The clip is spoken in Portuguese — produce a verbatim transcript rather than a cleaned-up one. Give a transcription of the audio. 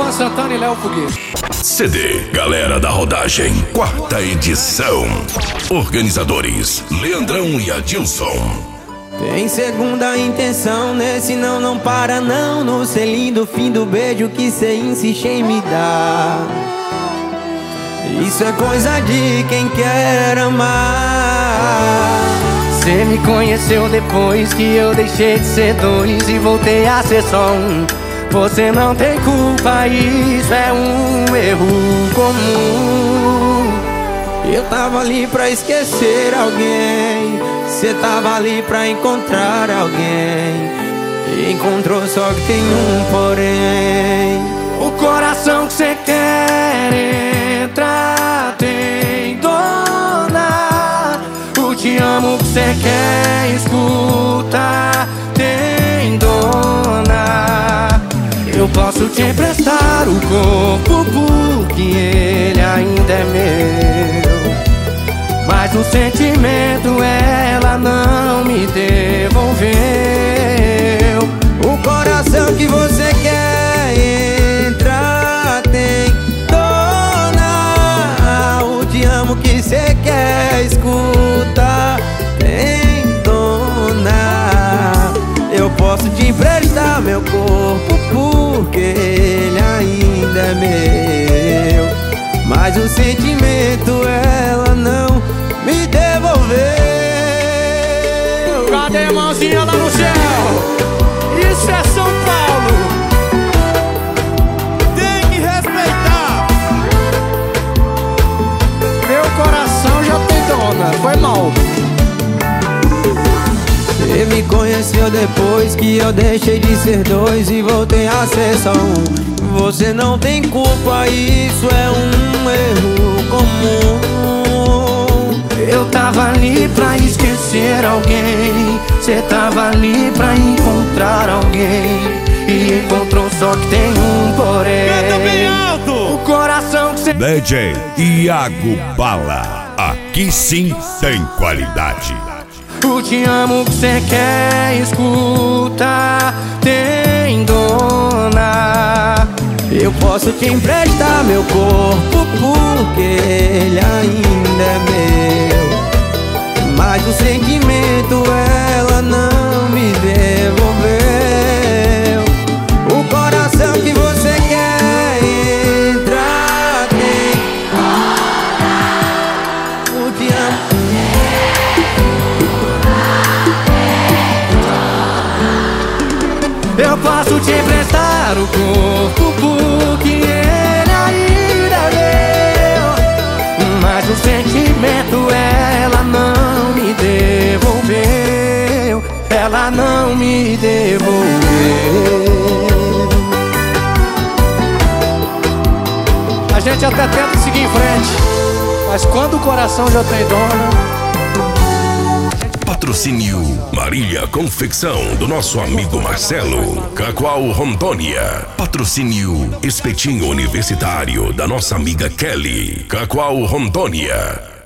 Luan Santana e Léo Foguete. C D Galera da Rodagem, quarta edição. Organizadores Leandrão e Adilson. Tem segunda intenção, nesse não, não para não. No selinho do fim do beijo que cê insiste em me dar. Isso é coisa de quem quer amar. Cê me conheceu depois que eu deixei de ser dois e voltei a ser só um. Você não tem culpa, isso é um erro comum. Eu tava ali pra esquecer alguém, cê tava ali pra encontrar alguém. E encontrou, só que tem um porém. O coração que cê quer entrar tem dona. O te amo que cê quer escutar tem dona. Eu posso te emprestar o corpo porque ele ainda é meu, mas o sentimento ela não me devolveu. O coração que você quer entrar tem dona. O te amo que você quer escutar tem dona. Eu posso te emprestar meu corpo porque ele ainda é meu, mas o sentimento ela não me devolveu. Cadê a mãozinha lá no céu? Isso é São Paulo. Tem que respeitar. Meu coração já tem dona, foi mal. Você me conheceu depois que eu deixei de ser dois e voltei a ser só um. Você não tem culpa, isso é um erro comum. Eu tava ali pra esquecer alguém, cê tava ali pra encontrar alguém. E encontrou, só que tem um porém. Canta bem alto. O coração que cê... D J Iago Bala, aqui sim tem qualidade. O te amo que cê quer escutar tem dona. Eu posso te emprestar meu corpo porque ele ainda é meu, mas o sentimento ela não me devolveu. O coração que você quer entrar tem dona. O te amo. Eu posso te emprestar o corpo porque ele ainda é meu, mas o sentimento ela não me devolveu. Ela não me devolveu. A gente até tenta seguir em frente, mas quando o coração já tem dona. Patrocínio Marília Confecção do nosso amigo Marcelo, Cacoal Rondônia. Patrocínio Espetinho Universitário da nossa amiga Kelly, Cacoal Rondônia.